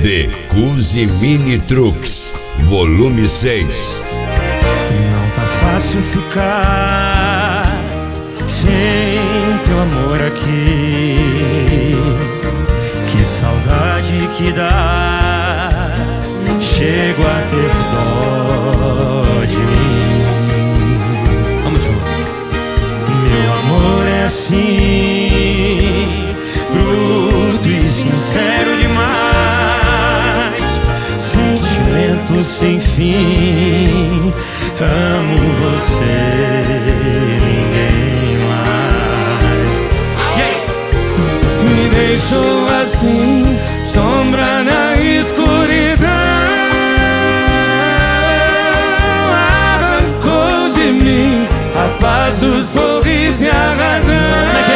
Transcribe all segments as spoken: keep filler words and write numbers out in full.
The Cusi Mini Trucks, volume seis. Não tá fácil ficar sem teu amor aqui. Que saudade que dá, chego a ter dó de mim. Vamos junto. Meu amor é assim, bruto e sincero demais, sentimento sem fim. Amo você, ninguém mais. Yeah. Me deixou assim, sombra na escuridão. Arrancou de mim a paz, o sorriso e a razão.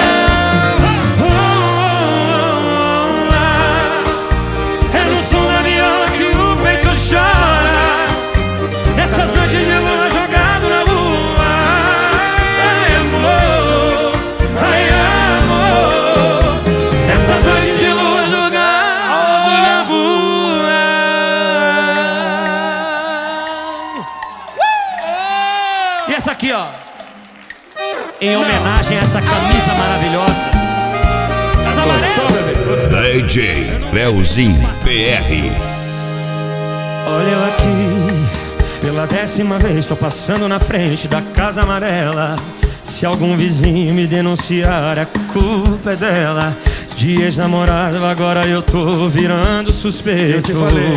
E essa aqui, ó, em homenagem a essa camisa maravilhosa. Casa Amarela. D J Leozinho P R. Olha eu aqui, pela décima vez tô passando na frente da Casa Amarela. Se algum vizinho me denunciar, a culpa é dela. De ex-namorado, agora eu tô virando suspeito. Eu te falei.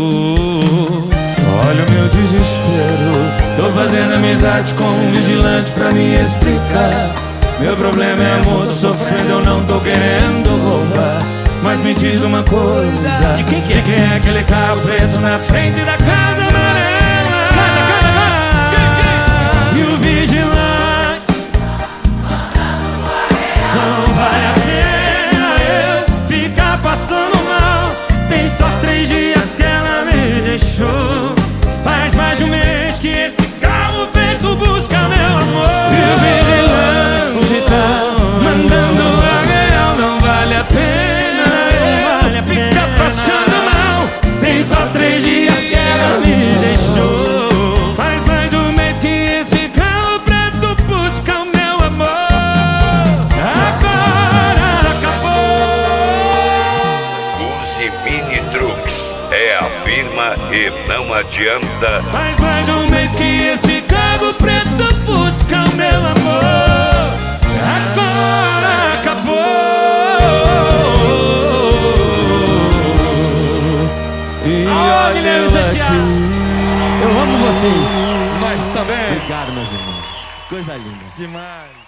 Olha o meu desespero, tô fazendo amizade com um vigilante pra me explicar. Meu problema é amor, tô sofrendo, eu não tô querendo roubar. Mas me diz uma coisa, de quem que é, de quem é aquele carro preto na frente da Casa Amarela? E o vigilante, não vale a pena eu ficar passando mal. Tem só três dias que ela me deixou. Faz mais de um mês que esse carro preto busca meu amor. E o vigilante tá mandando a real. Não vale a pena, não vale a pena ficar passando mal. Tem só três dias que ela me deixou. Faz mais de um mês que esse carro preto busca o meu amor. Agora acabou. Cusi Mini Trucks é a firma e não adianta. Faz mais de um mês que esse carro preto busca o meu amor. Agora acabou. E olha eu aqui, eu amo vocês. Nós também. Obrigado, meus irmãos. Coisa linda. Demais.